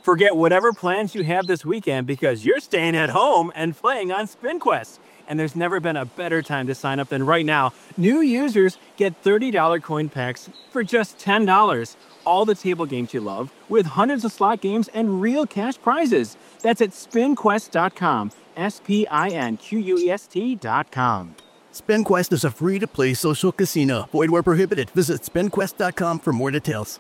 Forget whatever plans you have this weekend because you're staying at home and playing on SpinQuest. And there's never been a better time to sign up than right now. New users get $30 coin packs for just $10. All the table games you love, with hundreds of slot games and real cash prizes. That's at spinquest.com. SPINQUEST.com. SpinQuest is a free-to-play social casino. Void where prohibited. Visit spinquest.com for more details.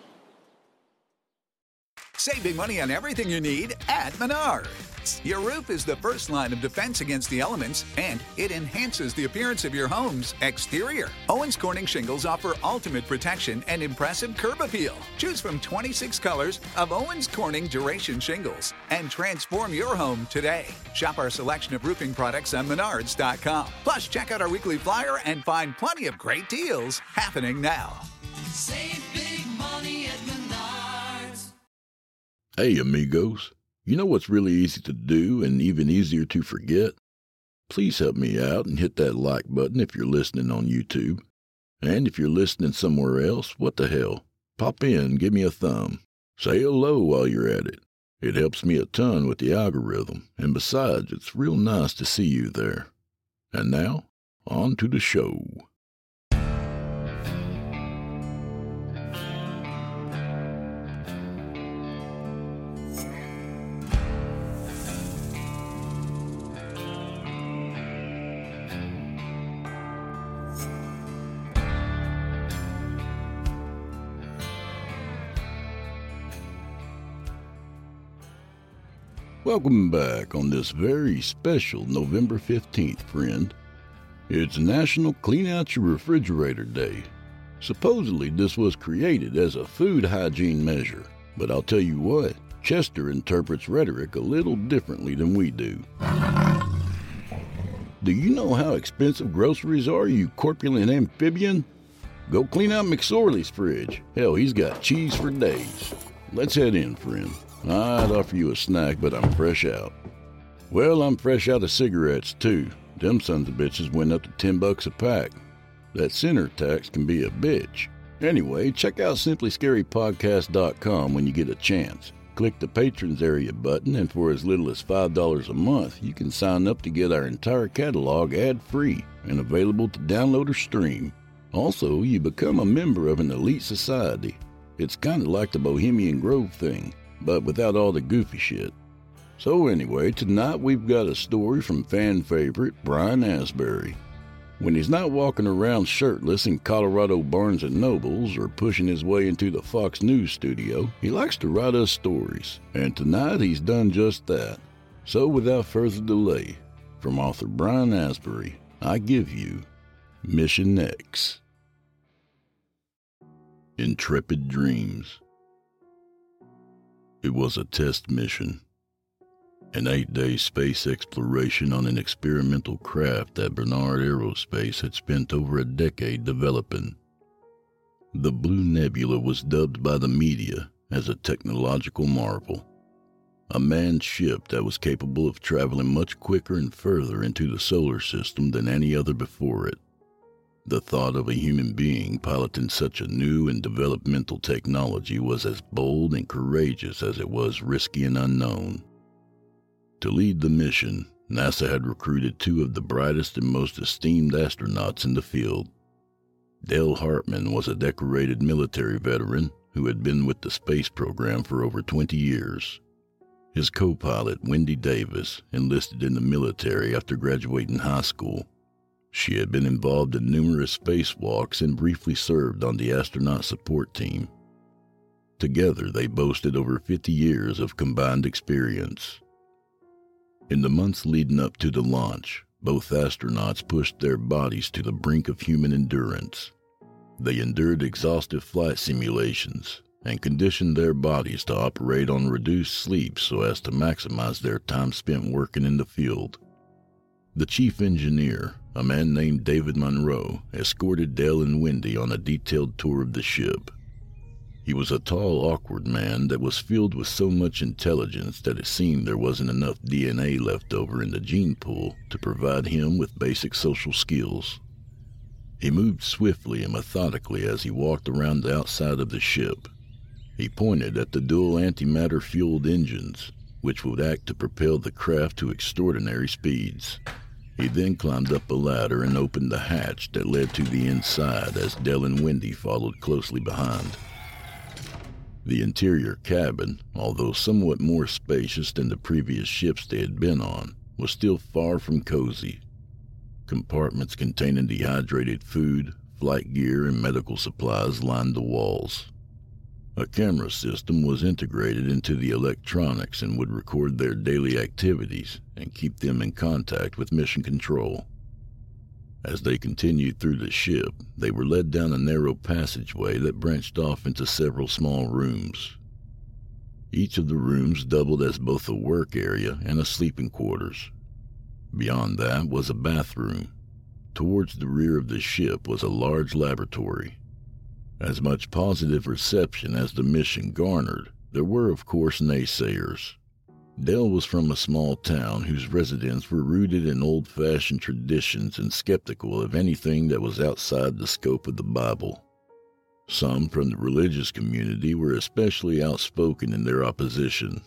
Save big money on everything you need at Menards. Your roof is the first line of defense against the elements, and it enhances the appearance of your home's exterior. Owens Corning shingles offer ultimate protection and impressive curb appeal. Choose from 26 colors of Owens Corning Duration shingles and transform your home today. Shop our selection of roofing products on Menards.com. Plus, check out our weekly flyer and find plenty of great deals happening now. Save big money at Menards. Hey, amigos. You know what's really easy to do and even easier to forget? Please help me out and hit that like button if you're listening on YouTube. And if you're listening somewhere else, what the hell? Pop in, give me a thumb. Say hello while you're at it. It helps me a ton with the algorithm, and besides, it's real nice to see you there. And now, on to the show. Welcome back on this very special November 15th, friend. It's National Clean Out Your Refrigerator Day. Supposedly this was created as a food hygiene measure, but I'll tell you what, Chester interprets rhetoric a little differently than we do. Do you know how expensive groceries are, you corpulent amphibian? Go clean out McSorley's fridge. Hell, he's got cheese for days. Let's head in, friend. I'd offer you a snack, but I'm fresh out. Well, I'm fresh out of cigarettes, too. Them sons of bitches went up to $10 a pack. That center tax can be a bitch. Anyway, check out simplyscarypodcast.com when you get a chance. Click the Patrons area button, and for as little as $5 a month, you can sign up to get our entire catalog ad-free and available to download or stream. Also, you become a member of an elite society. It's kind of like the Bohemian Grove thing, but without all the goofy shit. So anyway, tonight we've got a story from fan favorite Brian Asbury. When he's not walking around shirtless in Colorado Barnes & Nobles or pushing his way into the Fox News studio, he likes to write us stories, and tonight he's done just that. So without further delay, from author Brian Asbury, I give you Mission X. Intrepid Dreams. It was a test mission, an 8-day space exploration on an experimental craft that Bernard Aerospace had spent over a decade developing. The Blue Nebula was dubbed by the media as a technological marvel, a manned ship that was capable of traveling much quicker and further into the solar system than any other before it. The thought of a human being piloting such a new and developmental technology was as bold and courageous as it was risky and unknown. To lead the mission, NASA had recruited two of the brightest and most esteemed astronauts in the field. Dale Hartman was a decorated military veteran who had been with the space program for over 20 years. His co-pilot, Wendy Davis, enlisted in the military after graduating high school. She had been involved in numerous spacewalks and briefly served on the astronaut support team. Together, they boasted over 50 years of combined experience. In the months leading up to the launch, both astronauts pushed their bodies to the brink of human endurance. They endured exhaustive flight simulations and conditioned their bodies to operate on reduced sleep so as to maximize their time spent working in the field. The chief engineer, a man named David Monroe, escorted Dale and Wendy on a detailed tour of the ship. He was a tall, awkward man that was filled with so much intelligence that it seemed there wasn't enough DNA left over in the gene pool to provide him with basic social skills. He moved swiftly and methodically as he walked around the outside of the ship. He pointed at the dual antimatter-fueled engines, which would act to propel the craft to extraordinary speeds. He then climbed up a ladder and opened the hatch that led to the inside as Dell and Wendy followed closely behind. The interior cabin, although somewhat more spacious than the previous ships they had been on, was still far from cozy. Compartments containing dehydrated food, flight gear, and medical supplies lined the walls. A camera system was integrated into the electronics and would record their daily activities and keep them in contact with Mission Control. As they continued through the ship, they were led down a narrow passageway that branched off into several small rooms. Each of the rooms doubled as both a work area and a sleeping quarters. Beyond that was a bathroom. Towards the rear of the ship was a large laboratory. As much positive reception as the mission garnered, there were of course naysayers. Dell was from a small town whose residents were rooted in old-fashioned traditions and skeptical of anything that was outside the scope of the Bible. Some from the religious community were especially outspoken in their opposition.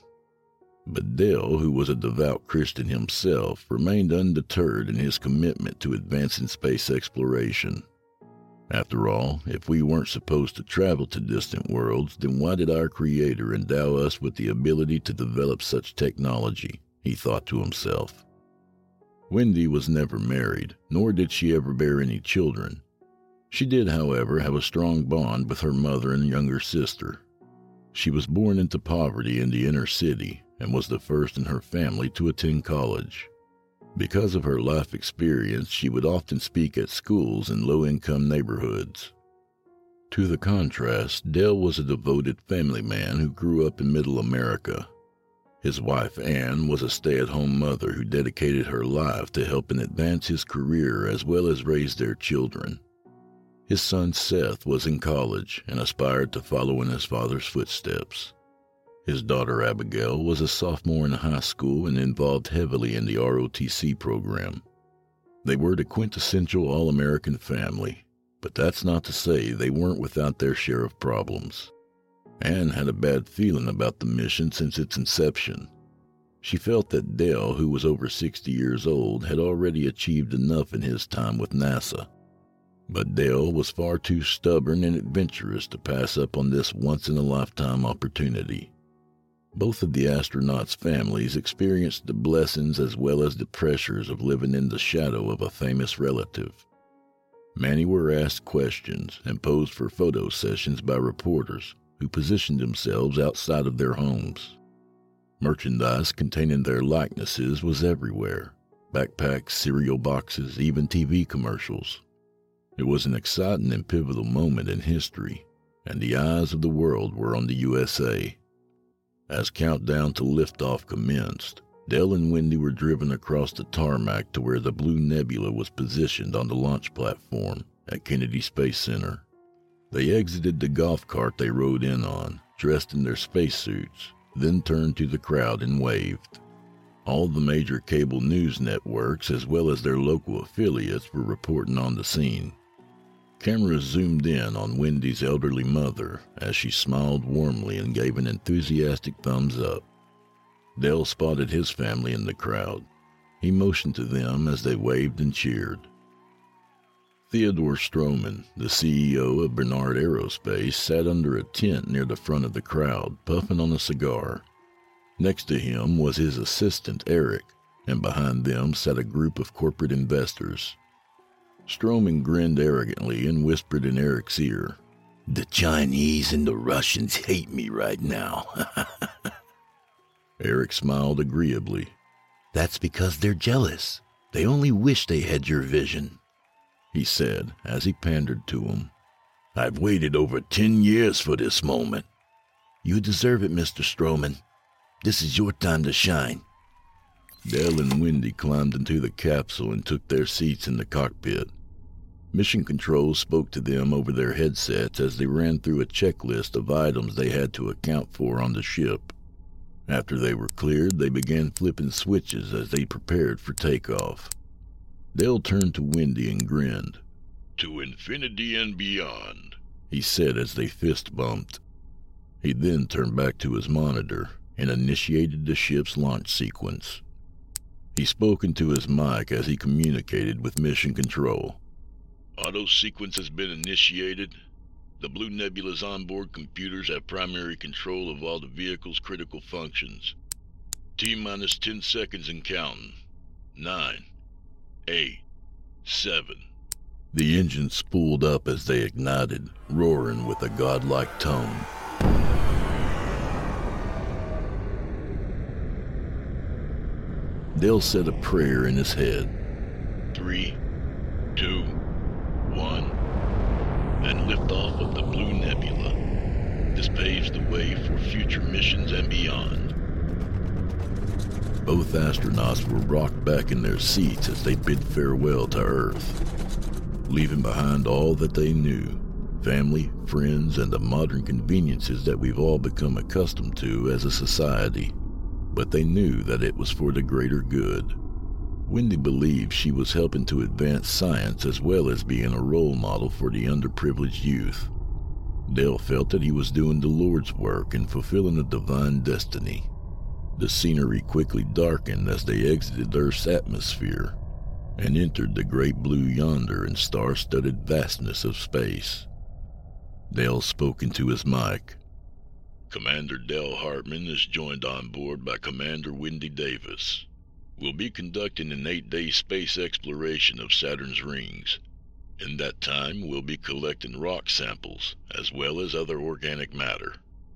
But Dell, who was a devout Christian himself, remained undeterred in his commitment to advancing space exploration. After all, if we weren't supposed to travel to distant worlds, then why did our Creator endow us with the ability to develop such technology? He thought to himself. Wendy was never married, nor did she ever bear any children. She did, however, have a strong bond with her mother and younger sister. She was born into poverty in the inner city and was the first in her family to attend college. Because of her life experience, she would often speak at schools in low-income neighborhoods. To the contrast, Dell was a devoted family man who grew up in Middle America. His wife, Anne, was a stay-at-home mother who dedicated her life to helping advance his career as well as raise their children. His son Seth was in college and aspired to follow in his father's footsteps. His daughter Abigail was a sophomore in high school and involved heavily in the ROTC program. They were the quintessential all-American family, but that's not to say they weren't without their share of problems. Anne had a bad feeling about the mission since its inception. She felt that Dell, who was over 60 years old, had already achieved enough in his time with NASA. But Dell was far too stubborn and adventurous to pass up on this once-in-a-lifetime opportunity. Both of the astronauts' families experienced the blessings as well as the pressures of living in the shadow of a famous relative. Many were asked questions and posed for photo sessions by reporters who positioned themselves outside of their homes. Merchandise containing their likenesses was everywhere: backpacks, cereal boxes, even TV commercials. It was an exciting and pivotal moment in history, and the eyes of the world were on the USA. As countdown to liftoff commenced, Dell and Wendy were driven across the tarmac to where the Blue Nebula was positioned on the launch platform at Kennedy Space Center. They exited the golf cart they rode in on, dressed in their spacesuits, then turned to the crowd and waved. All the major cable news networks, as well as their local affiliates, were reporting on the scene. Cameras zoomed in on Wendy's elderly mother as she smiled warmly and gave an enthusiastic thumbs up. Dell spotted his family in the crowd. He motioned to them as they waved and cheered. Theodore Stroman, the CEO of Bernard Aerospace, sat under a tent near the front of the crowd, puffing on a cigar. Next to him was his assistant, Eric, and behind them sat a group of corporate investors. Stroman grinned arrogantly and whispered in Eric's ear, "The Chinese and the Russians hate me right now." Eric smiled agreeably. "That's because they're jealous. They only wish they had your vision," he said as he pandered to him. "I've waited over 10 years for this moment." "You deserve it, Mr. Stroman. This is your time to shine." Dell and Wendy climbed into the capsule and took their seats in the cockpit. Mission Control spoke to them over their headsets as they ran through a checklist of items they had to account for on the ship. After they were cleared, they began flipping switches as they prepared for takeoff. Dell turned to Wendy and grinned. "To infinity and beyond," he said as they fist bumped. He then turned back to his monitor and initiated the ship's launch sequence. He spoke into his mic as he communicated with Mission Control. Auto sequence has been initiated. The Blue Nebula's onboard computers have primary control of all the vehicle's critical functions. T-minus 10 seconds and counting. 9, 8, 7. The engines spooled up as they ignited, roaring with a godlike tone. Dale said a prayer in his head. 3, 2, 1, and lift off of the Blue Nebula. This paves the way for future missions and beyond. Both astronauts were rocked back in their seats as they bid farewell to Earth, leaving behind all that they knew, family, friends, and the modern conveniences that we've all become accustomed to as a society. But they knew that it was for the greater good. Wendy believed she was helping to advance science as well as being a role model for the underprivileged youth. Dale felt that he was doing the Lord's work and fulfilling a divine destiny. The scenery quickly darkened as they exited Earth's atmosphere and entered the great blue yonder and star-studded vastness of space. Dale spoke into his mic. Commander Dale Hartman is joined on board by Commander Wendy Davis. We'll be conducting an 8-day space exploration of Saturn's rings. In that time, we'll be collecting rock samples, as well as other organic matter.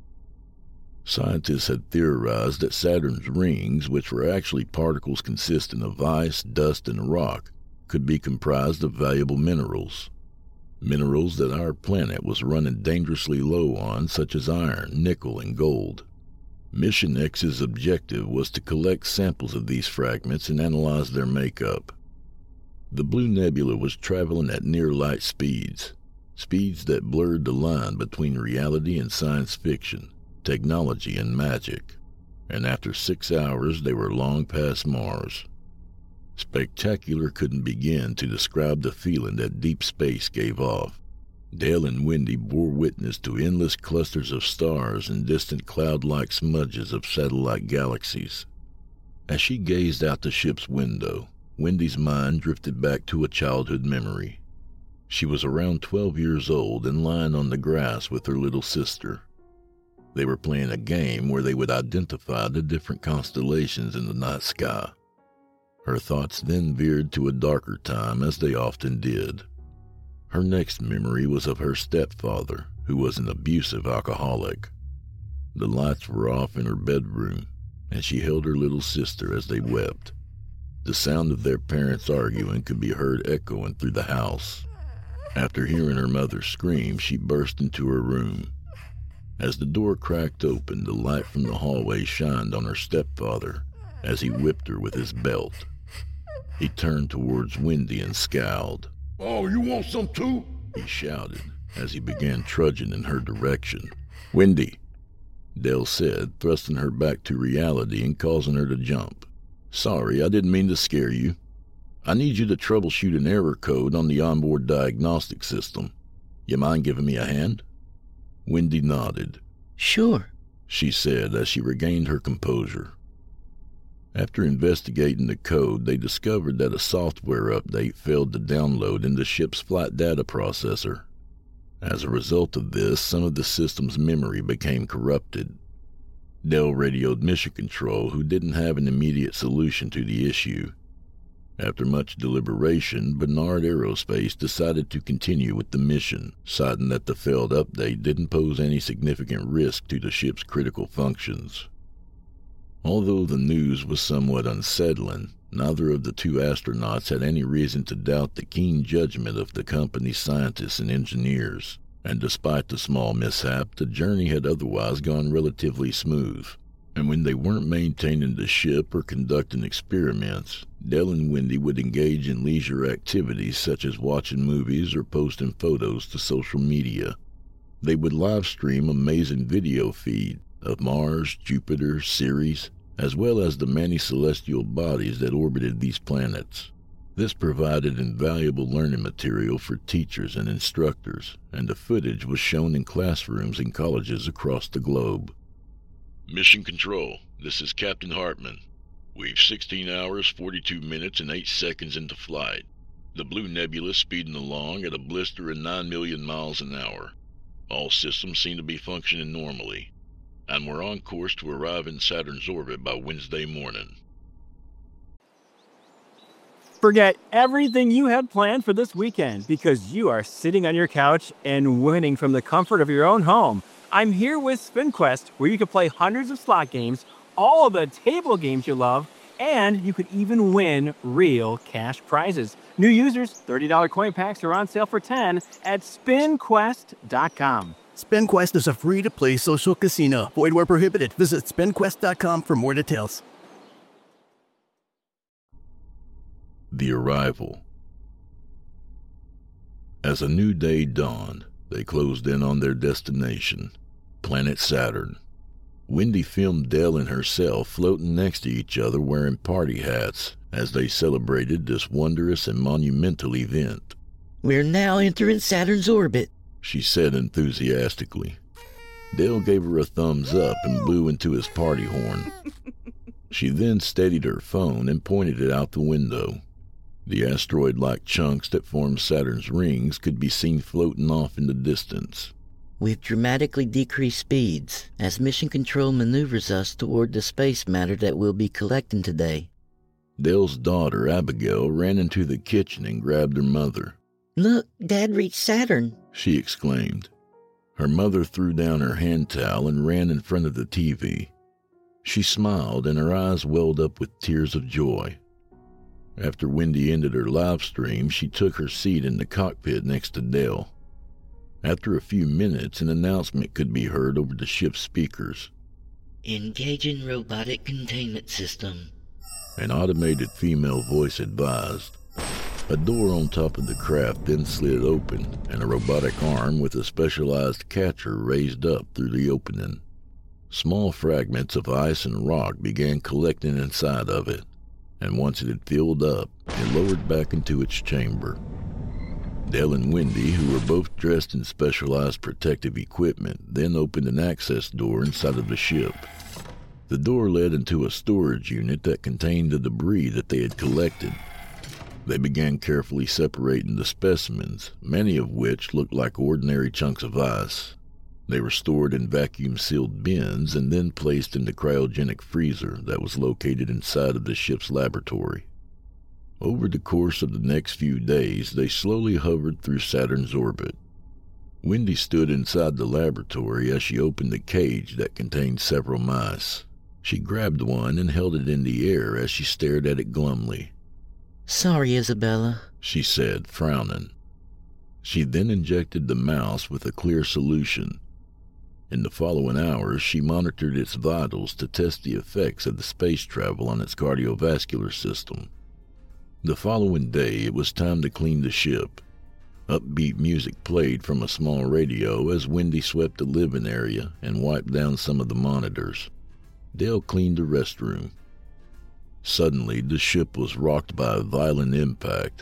Scientists had theorized that Saturn's rings, which were actually particles consisting of ice, dust, and rock, could be comprised of valuable minerals. Minerals that our planet was running dangerously low on, such as iron, nickel, and gold. Mission X's objective was to collect samples of these fragments and analyze their makeup. The Blue Nebula was traveling at near-light speeds that blurred the line between reality and science fiction, technology and magic, and after 6 hours they were long past Mars. Spectacular couldn't begin to describe the feeling that deep space gave off. Dale and Wendy bore witness to endless clusters of stars and distant cloud-like smudges of satellite galaxies. As she gazed out the ship's window, Wendy's mind drifted back to a childhood memory. She was around 12 years old and lying on the grass with her little sister. They were playing a game where they would identify the different constellations in the night sky. Her thoughts then veered to a darker time, as they often did. Her next memory was of her stepfather, who was an abusive alcoholic. The lights were off in her bedroom, and she held her little sister as they wept. The sound of their parents arguing could be heard echoing through the house. After hearing her mother scream, she burst into her room. As the door cracked open, the light from the hallway shined on her stepfather as he whipped her with his belt. He turned towards Wendy and scowled. "Oh, you want some too?" he shouted as he began trudging in her direction. "Wendy," Dale said, thrusting her back to reality and causing her to jump. "Sorry, I didn't mean to scare you. I need you to troubleshoot an error code on the onboard diagnostic system. You mind giving me a hand?" Wendy nodded. "Sure," she said as she regained her composure. After investigating the code, they discovered that a software update failed to download in the ship's flight data processor. As a result of this, some of the system's memory became corrupted. Dell radioed Mission Control, who didn't have an immediate solution to the issue. After much deliberation, Bernard Aerospace decided to continue with the mission, citing that the failed update didn't pose any significant risk to the ship's critical functions. Although the news was somewhat unsettling, neither of the two astronauts had any reason to doubt the keen judgment of the company's scientists and engineers, and despite the small mishap, the journey had otherwise gone relatively smooth. And when they weren't maintaining the ship or conducting experiments, Dell and Wendy would engage in leisure activities such as watching movies or posting photos to social media. They would live stream amazing video feed of Mars, Jupiter, Ceres, as well as the many celestial bodies that orbited these planets. This provided invaluable learning material for teachers and instructors, and the footage was shown in classrooms and colleges across the globe. Mission Control, this is Captain Hartman. We've 16 hours, 42 minutes, and 8 seconds into flight. The Blue Nebula speeding along at a blistering 9 million miles an hour. All systems seem to be functioning normally, and we're on course to arrive in Saturn's orbit by Wednesday morning. Forget everything you had planned for this weekend because you are sitting on your couch and winning from the comfort of your own home. I'm here with SpinQuest, where you can play hundreds of slot games, all of the table games you love, and you could even win real cash prizes. New users, $30 coin packs are on sale for $10 at SpinQuest.com. SpinQuest is a free-to-play social casino. Void where prohibited. Visit SpinQuest.com for more details. The Arrival. As a new day dawned, they closed in on their destination, planet Saturn. Wendy filmed Dell and herself floating next to each other wearing party hats as they celebrated this wondrous and monumental event. We're now entering Saturn's orbit, she said enthusiastically. Dell gave her a thumbs up and blew into his party horn. She then steadied her phone and pointed it out the window. The asteroid-like chunks that formed Saturn's rings could be seen floating off in the distance. We've dramatically decreased speeds as Mission Control maneuvers us toward the space matter that we'll be collecting today. Dell's daughter, Abigail, ran into the kitchen and grabbed her mother. Look, Dad reached Saturn, she exclaimed. Her mother threw down her hand towel and ran in front of the TV. She smiled and her eyes welled up with tears of joy. After Wendy ended her live stream, she took her seat in the cockpit next to Dell. After a few minutes, an announcement could be heard over the ship's speakers. Engaging robotic containment system. An automated female voice advised. A door on top of the craft then slid open, and a robotic arm with a specialized catcher raised up through the opening. Small fragments of ice and rock began collecting inside of it, and once it had filled up, it lowered back into its chamber. Dell and Wendy, who were both dressed in specialized protective equipment, then opened an access door inside of the ship. The door led into a storage unit that contained the debris that they had collected. They began carefully separating the specimens, many of which looked like ordinary chunks of ice. They were stored in vacuum-sealed bins and then placed in the cryogenic freezer that was located inside of the ship's laboratory. Over the course of the next few days, they slowly hovered through Saturn's orbit. Wendy stood inside the laboratory as she opened the cage that contained several mice. She grabbed one and held it in the air as she stared at it glumly. Sorry, Isabella, she said, frowning. She then injected the mouse with a clear solution. In the following hours, she monitored its vitals to test the effects of the space travel on its cardiovascular system. The following day, it was time to clean the ship. Upbeat music played from a small radio as Wendy swept the living area and wiped down some of the monitors. Dell cleaned the restroom. Suddenly, the ship was rocked by a violent impact,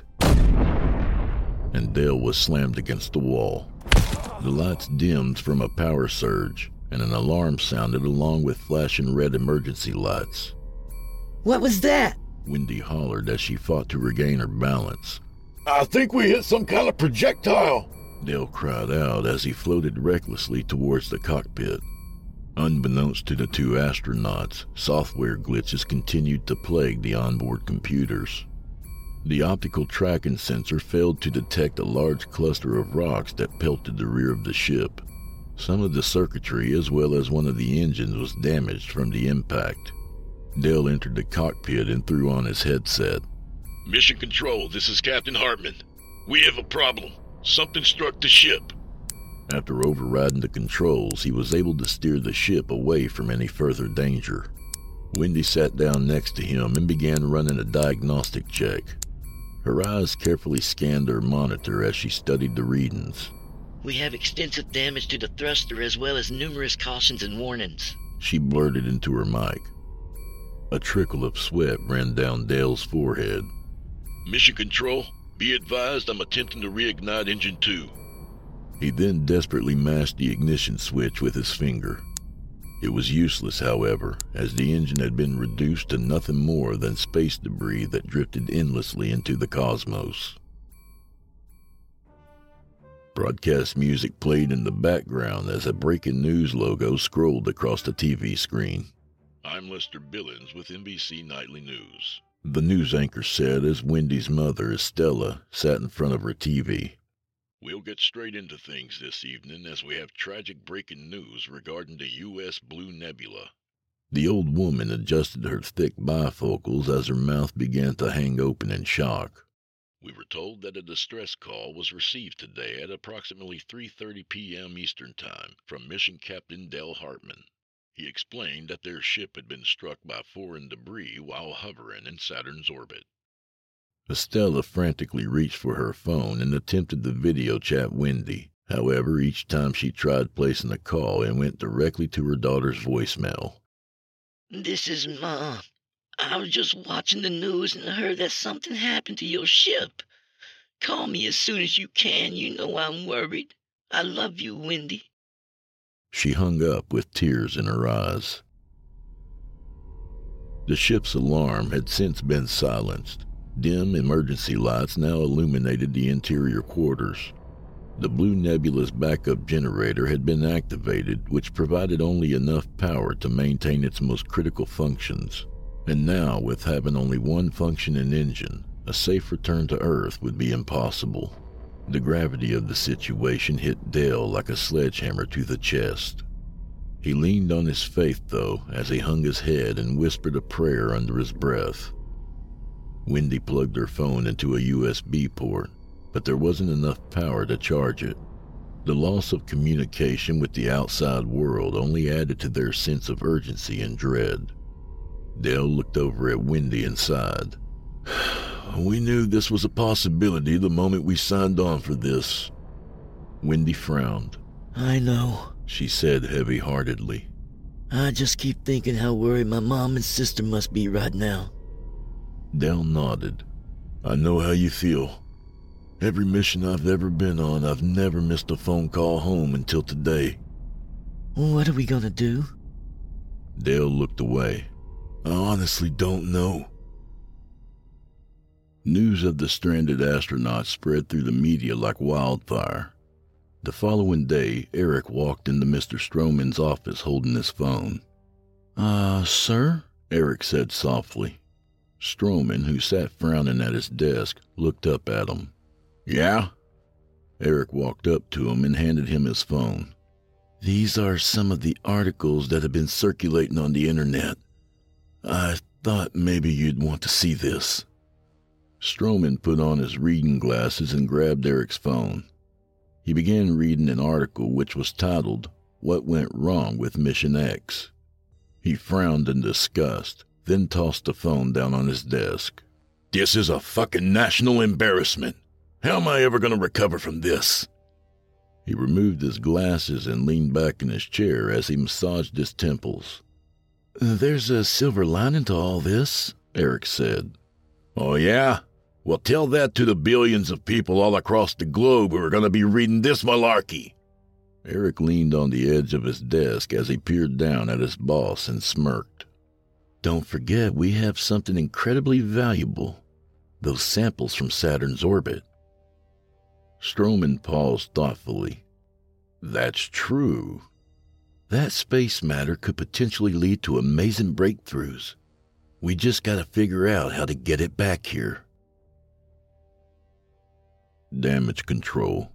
and Dell was slammed against the wall. The lights dimmed from a power surge, and an alarm sounded along with flashing red emergency lights. What was that? Wendy hollered as she fought to regain her balance. I think we hit some kind of projectile, Dell cried out as he floated recklessly towards the cockpit. Unbeknownst to the two astronauts, software glitches continued to plague the onboard computers. The optical tracking sensor failed to detect a large cluster of rocks that pelted the rear of the ship. Some of the circuitry as well as one of the engines was damaged from the impact. Dell entered the cockpit and threw on his headset. Mission Control, this is Captain Hartman. We have a problem. Something struck the ship. After overriding the controls, he was able to steer the ship away from any further danger. Wendy sat down next to him and began running a diagnostic check. Her eyes carefully scanned her monitor as she studied the readings. We have extensive damage to the thruster as well as numerous cautions and warnings, she blurted into her mic. A trickle of sweat ran down Dale's forehead. Mission Control, be advised I'm attempting to reignite Engine 2. He then desperately mashed the ignition switch with his finger. It was useless, however, as the engine had been reduced to nothing more than space debris that drifted endlessly into the cosmos. Broadcast music played in the background as a breaking news logo scrolled across the TV screen. I'm Lester Billings with NBC Nightly News, the news anchor said as Wendy's mother, Estella, sat in front of her TV. We'll get straight into things this evening as we have tragic breaking news regarding the U.S. Blue Nebula. The old woman adjusted her thick bifocals as her mouth began to hang open in shock. We were told that a distress call was received today at approximately 3:30 p.m. Eastern Time from Mission Captain Dell Hartman. He explained that their ship had been struck by foreign debris while hovering in Saturn's orbit. Estella frantically reached for her phone and attempted to video chat Wendy. However, each time she tried placing a call, it went directly to her daughter's voicemail. This is Mom. I was just watching the news and heard that something happened to your ship. Call me as soon as you can. You know I'm worried. I love you, Wendy. She hung up with tears in her eyes. The ship's alarm had since been silenced. Dim emergency lights now illuminated the interior quarters. The Blue Nebula's backup generator had been activated, which provided only enough power to maintain its most critical functions. And now, with having only one functioning engine, a safe return to Earth would be impossible. The gravity of the situation hit Dale like a sledgehammer to the chest. He leaned on his faith, though, as he hung his head and whispered a prayer under his breath. Wendy plugged her phone into a USB port, but there wasn't enough power to charge it. The loss of communication with the outside world only added to their sense of urgency and dread. Dale looked over at Wendy and sighed. We knew this was a possibility the moment we signed on for this. Wendy frowned. I know, she said heavy-heartedly. I just keep thinking how worried my mom and sister must be right now. Dale nodded. I know how you feel. Every mission I've ever been on, I've never missed a phone call home until today. What are we gonna do? Dale looked away. I honestly don't know. News of the stranded astronauts spread through the media like wildfire. The following day, Eric walked into Mr. Stroman's office holding his phone. Sir? Eric said softly. Stroman, who sat frowning at his desk, looked up at him. Yeah? Eric walked up to him and handed him his phone. These are some of the articles that have been circulating on the internet. I thought maybe you'd want to see this. Stroman put on his reading glasses and grabbed Eric's phone. He began reading an article which was titled, What Went Wrong with Mission X. He frowned in disgust, then tossed the phone down on his desk. This is a fucking national embarrassment. How am I ever going to recover from this? He removed his glasses and leaned back in his chair as he massaged his temples. There's a silver lining to all this, Eric said. Oh, yeah? Well, tell that to the billions of people all across the globe who are going to be reading this malarkey. Eric leaned on the edge of his desk as he peered down at his boss and smirked. Don't forget, we have something incredibly valuable. Those samples from Saturn's orbit. Stroman paused thoughtfully. That's true. That space matter could potentially lead to amazing breakthroughs. We just gotta figure out how to get it back here. Damage control.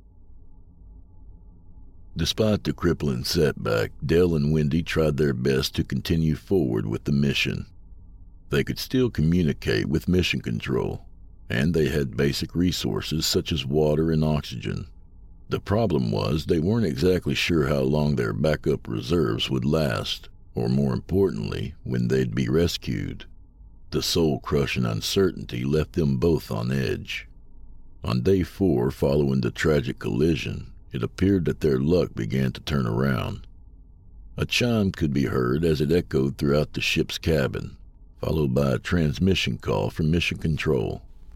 Despite the crippling setback, Dell and Wendy tried their best to continue forward with the mission. They could still communicate with Mission Control, and they had basic resources such as water and oxygen. The problem was they weren't exactly sure how long their backup reserves would last, or more importantly, when they'd be rescued. The soul-crushing uncertainty left them both on edge. On day 4 following the tragic collision, it appeared that their luck began to turn around. A chime could be heard as it echoed throughout the ship's cabin, followed by a transmission call from Mission Control.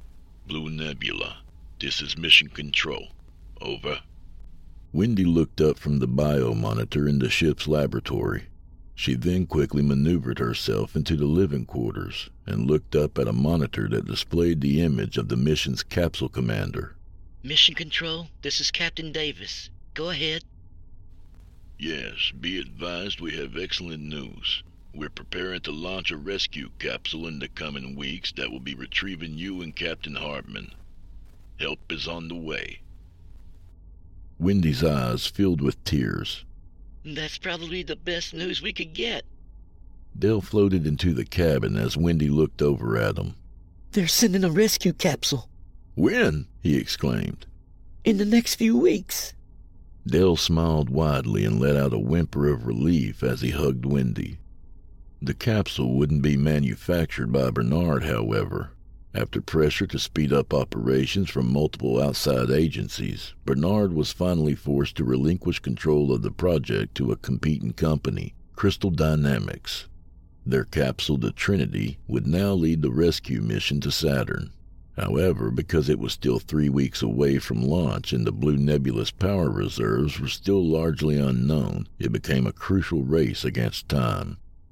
Blue Nebula, this is Mission Control. Over. Wendy looked up from the biomonitor in the ship's laboratory. She then quickly maneuvered herself into the living quarters and looked up at a monitor that displayed the image of the mission's capsule commander. Mission Control, this is Captain Davis. Go ahead. Yes, be advised we have excellent news. We're preparing to launch a rescue capsule in the coming weeks that will be retrieving you and Captain Hartman. Help is on the way. Wendy's eyes filled with tears. That's probably the best news we could get. Dale floated into the cabin as Wendy looked over at him. They're sending a rescue capsule. When? He exclaimed. In the next few weeks. Dale smiled widely and let out a whimper of relief as he hugged Wendy. The capsule wouldn't be manufactured by Bernard, however. After pressure to speed up operations from multiple outside agencies, Bernard was finally forced to relinquish control of the project to a competing company, Crystal Dynamics. Their capsule, the Trinity, would now lead the rescue mission to Saturn. However, because it was still 3 weeks away from launch and the Blue Nebula's power reserves were still largely unknown, it became a crucial race against time.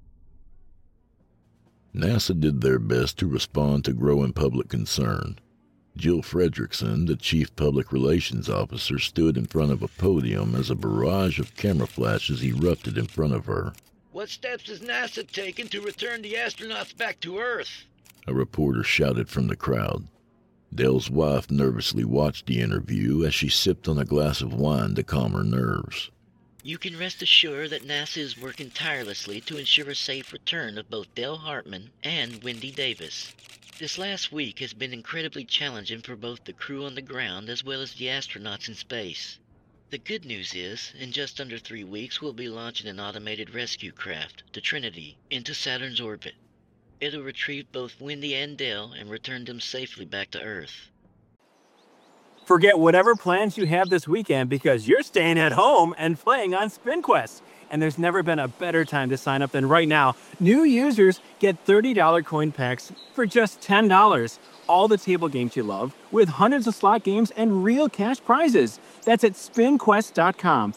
NASA did their best to respond to growing public concern. Jill Fredrickson, the chief public relations officer, stood in front of a podium as a barrage of camera flashes erupted in front of her. What steps has NASA taken to return the astronauts back to Earth? A reporter shouted from the crowd. Dale's wife nervously watched the interview as she sipped on a glass of wine to calm her nerves. You can rest assured that NASA is working tirelessly to ensure a safe return of both Dale Hartman and Wendy Davis. This last week has been incredibly challenging for both the crew on the ground as well as the astronauts in space. The good news is, in just under 3 weeks, we'll be launching an automated rescue craft, the Trinity, into Saturn's orbit. It'll retrieve both Wendy and Dale and return them safely back to Earth. Forget whatever plans you have this weekend because you're staying at home and playing on SpinQuest. And there's never been a better time to sign up than right now. New users get $30 coin packs for just $10. All the table games you love, with hundreds of slot games and real cash prizes. That's at SpinQuest.com.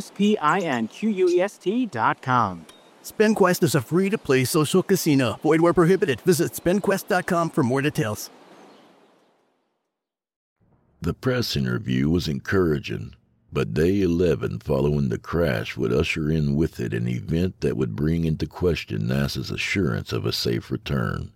SpinQuest.com. SpinQuest is a free-to-play social casino. Void where prohibited. Visit SpinQuest.com for more details. The press interview was encouraging, but day 11 following the crash would usher in with it an event that would bring into question NASA's assurance of a safe return.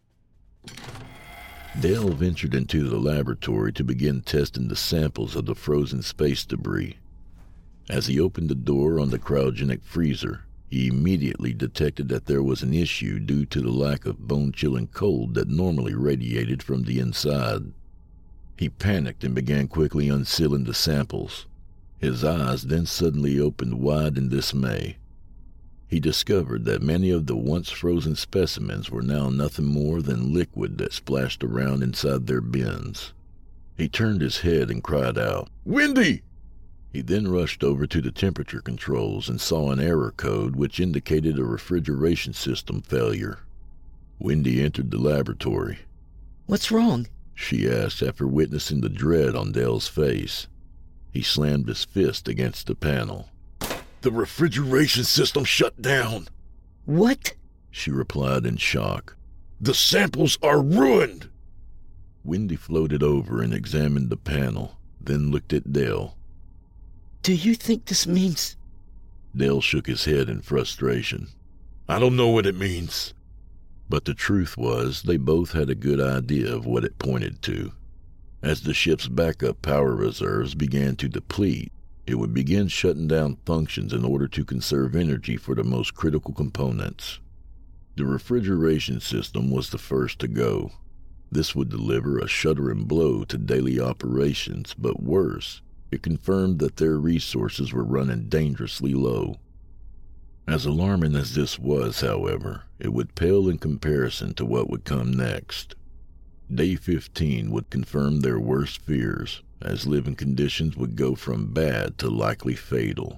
Dale ventured into the laboratory to begin testing the samples of the frozen space debris. As he opened the door on the cryogenic freezer, he immediately detected that there was an issue due to the lack of bone-chilling cold that normally radiated from the inside. He panicked and began quickly unsealing the samples. His eyes then suddenly opened wide in dismay. He discovered that many of the once frozen specimens were now nothing more than liquid that splashed around inside their bins. He turned his head and cried out, "Wendy!" He then rushed over to the temperature controls and saw an error code which indicated a refrigeration system failure. Wendy entered the laboratory. What's wrong? She asked after witnessing the dread on Dale's face. He slammed his fist against the panel. The refrigeration system shut down. What? She replied in shock. The samples are ruined. Wendy floated over and examined the panel, then looked at Dale. Do you think this means... Dale shook his head in frustration. I don't know what it means. But the truth was, they both had a good idea of what it pointed to. As the ship's backup power reserves began to deplete, it would begin shutting down functions in order to conserve energy for the most critical components. The refrigeration system was the first to go. This would deliver a shuddering blow to daily operations, but worse, it confirmed that their resources were running dangerously low. As alarming as this was, however, it would pale in comparison to what would come next. Day 15 would confirm their worst fears, as living conditions would go from bad to likely fatal.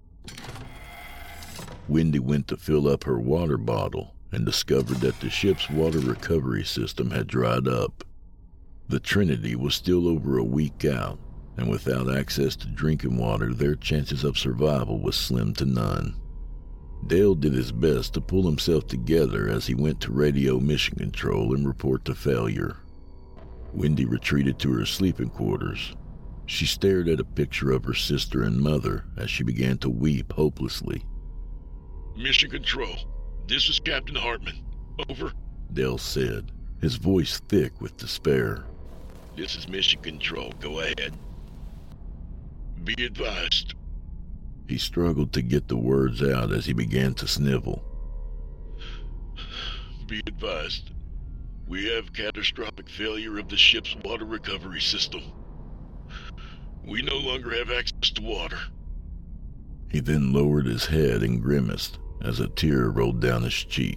Wendy went to fill up her water bottle and discovered that the ship's water recovery system had dried up. The Trinity was still over a week out, and without access to drinking water, their chances of survival was slim to none. Dale did his best to pull himself together as he went to radio mission control and report the failure. Wendy retreated to her sleeping quarters. She stared at a picture of her sister and mother as she began to weep hopelessly. Mission Control, this is Captain Hartman. Over. Dale said, his voice thick with despair. This is Mission Control. Go ahead. Be advised. He struggled to get the words out as he began to snivel. Be advised. We have catastrophic failure of the ship's water recovery system. We no longer have access to water. He then lowered his head and grimaced as a tear rolled down his cheek.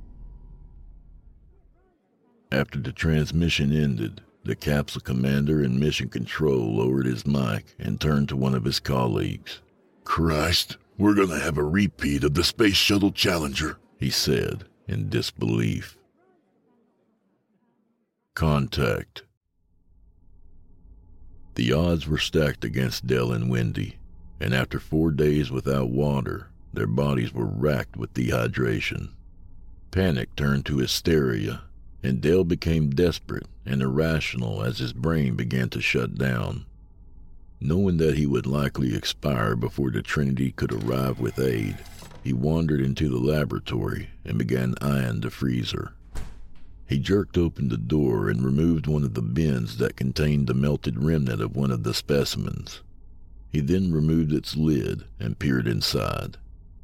After the transmission ended, the capsule commander in Mission Control lowered his mic and turned to one of his colleagues. Christ, we're gonna have a repeat of the Space Shuttle Challenger, he said in disbelief. Contact. The odds were stacked against Dale and Wendy, and after 4 days without water, their bodies were racked with dehydration. Panic turned to hysteria, and Dale became desperate and irrational as his brain began to shut down. Knowing that he would likely expire before the Trinity could arrive with aid, he wandered into the laboratory and began eyeing the freezer. He jerked open the door and removed one of the bins that contained the melted remnant of one of the specimens. He then removed its lid and peered inside.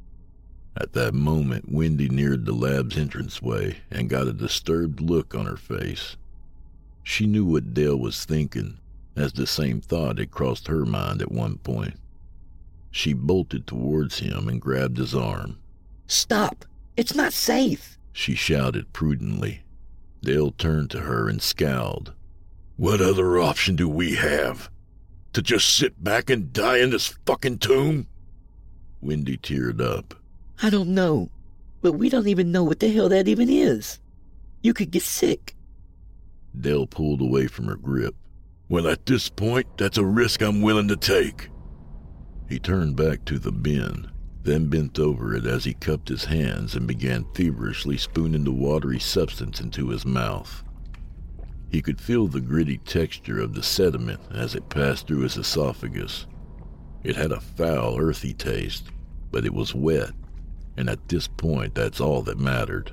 At that moment, Wendy neared the lab's entranceway and got a disturbed look on her face. She knew what Dale was thinking, as the same thought had crossed her mind at one point. She bolted towards him and grabbed his arm. "Stop! It's not safe!" she shouted prudently. Dale turned to her and scowled. What other option do we have? To just sit back and die in this fucking tomb? Wendy teared up. "I don't know, but we don't even know what the hell that even is. You could get sick." Dale pulled away from her grip. Well, at this point, that's a risk I'm willing to take. He turned back to the bin, then bent over it as he cupped his hands and began feverishly spooning the watery substance into his mouth. He could feel the gritty texture of the sediment as it passed through his esophagus. It had a foul, earthy taste, but it was wet, and at this point that's all that mattered.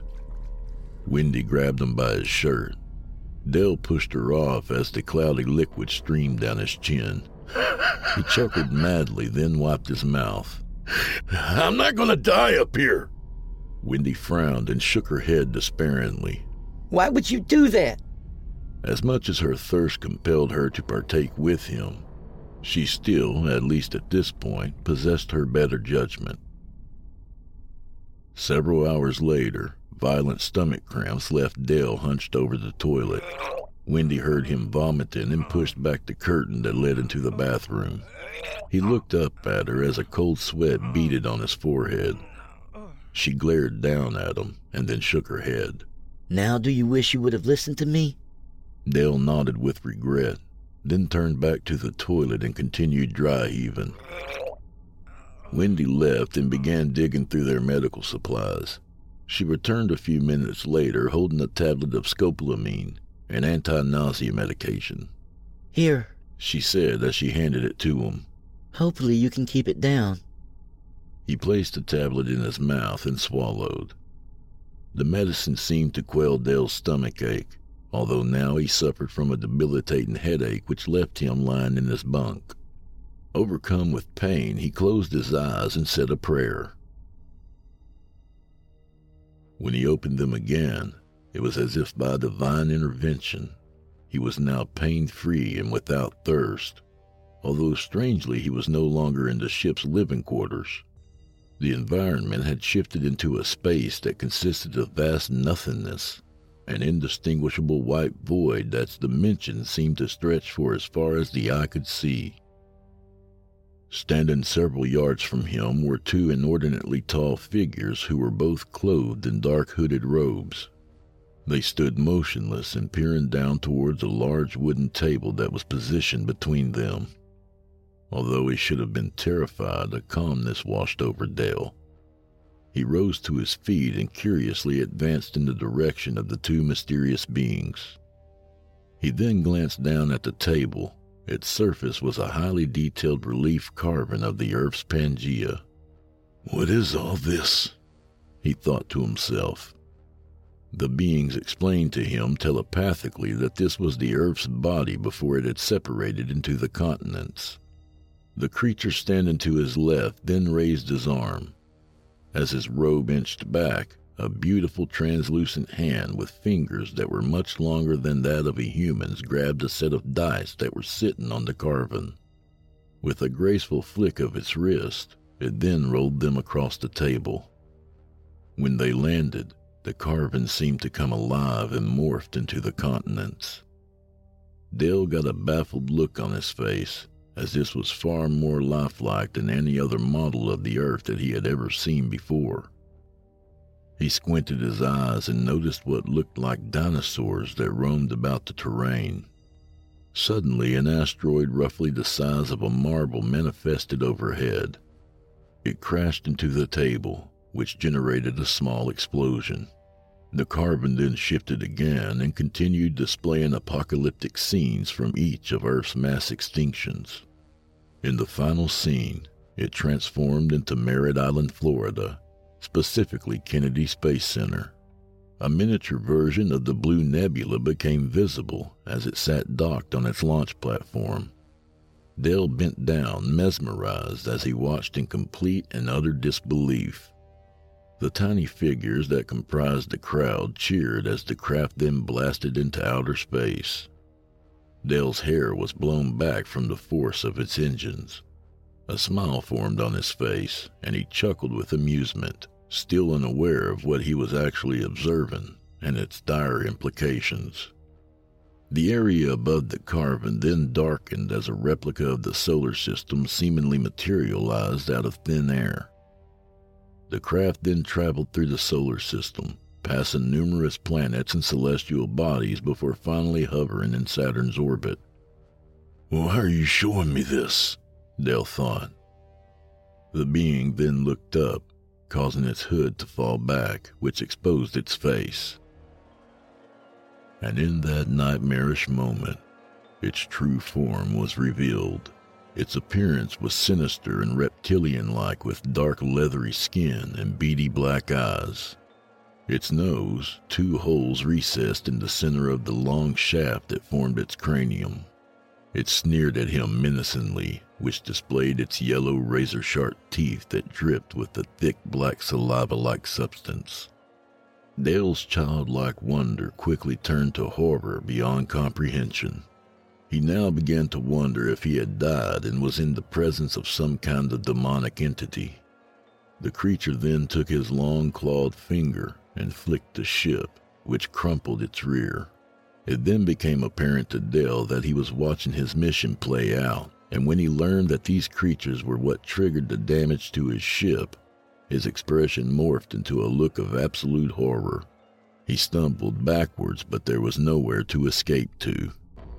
Wendy grabbed him by his shirt. Dale pushed her off as the cloudy liquid streamed down his chin. He chuckled madly, then wiped his mouth. I'm not gonna die up here. Wendy frowned and shook her head despairingly. "Why would you do that?" As much as her thirst compelled her to partake with him, she still, at least at this point, possessed her better judgment. Several hours later, violent stomach cramps left Dale hunched over the toilet. Wendy heard him vomiting and pushed back the curtain that led into the bathroom. He looked up at her as a cold sweat beaded on his forehead. She glared down at him and then shook her head. "Now do you wish you would have listened to me?" Dale nodded with regret, then turned back to the toilet and continued dry heaving. Wendy left and began digging through their medical supplies. She returned a few minutes later holding a tablet of scopolamine, an anti-nausea medication. "Here," she said as she handed it to him. "Hopefully you can keep it down." He placed the tablet in his mouth and swallowed. The medicine seemed to quell Dale's stomach ache, although now he suffered from a debilitating headache which left him lying in his bunk. Overcome with pain, he closed his eyes and said a prayer. When he opened them again, it was as if by divine intervention. He was now pain-free and without thirst, although strangely he was no longer in the ship's living quarters. The environment had shifted into a space that consisted of vast nothingness, an indistinguishable white void that's dimensions seemed to stretch for as far as the eye could see. Standing several yards from him were two inordinately tall figures who were both clothed in dark hooded robes. They stood motionless and peering down towards a large wooden table that was positioned between them. Although he should have been terrified, a calmness washed over Dale. He rose to his feet and curiously advanced in the direction of the two mysterious beings. He then glanced down at the table. Its surface was a highly detailed relief carving of the Earth's Pangea. "What is all this?" he thought to himself. The beings explained to him telepathically that this was the Earth's body before it had separated into the continents. The creature standing to his left then raised his arm. As his robe inched back, a beautiful translucent hand with fingers that were much longer than that of a human's grabbed a set of dice that were sitting on the carving. With a graceful flick of its wrist, it then rolled them across the table. When they landed, the carving seemed to come alive and morphed into the continents. Dale got a baffled look on his face, as this was far more lifelike than any other model of the Earth that he had ever seen before. He squinted his eyes and noticed what looked like dinosaurs that roamed about the terrain. Suddenly, an asteroid roughly the size of a marble manifested overhead. It crashed into the table, which generated a small explosion. The carving then shifted again and continued displaying apocalyptic scenes from each of Earth's mass extinctions. In the final scene, it transformed into Merritt Island, Florida, specifically Kennedy Space Center. A miniature version of the Blue Nebula became visible as it sat docked on its launch platform. Dale bent down, mesmerized, as he watched in complete and utter disbelief. The tiny figures that comprised the crowd cheered as the craft then blasted into outer space. Dale's hair was blown back from the force of its engines. A smile formed on his face, and he chuckled with amusement, still unaware of what he was actually observing and its dire implications. The area above the carving then darkened as a replica of the solar system seemingly materialized out of thin air. The craft then traveled through the solar system, passing numerous planets and celestial bodies before finally hovering in Saturn's orbit. "Why are you showing me this?" Dale thought. The being then looked up, causing its hood to fall back, which exposed its face. And in that nightmarish moment, its true form was revealed. Its appearance was sinister and reptilian-like with dark leathery skin and beady black eyes. Its nose, 2 holes recessed in the center of the long shaft that formed its cranium. It sneered at him menacingly, which displayed its yellow razor-sharp teeth that dripped with a thick black saliva-like substance. Dale's childlike wonder quickly turned to horror beyond comprehension. He now began to wonder if he had died and was in the presence of some kind of demonic entity. The creature then took his long clawed finger and flicked the ship, which crumpled its rear. It then became apparent to Dale that he was watching his mission play out, and when he learned that these creatures were what triggered the damage to his ship, his expression morphed into a look of absolute horror. He stumbled backwards, but there was nowhere to escape to.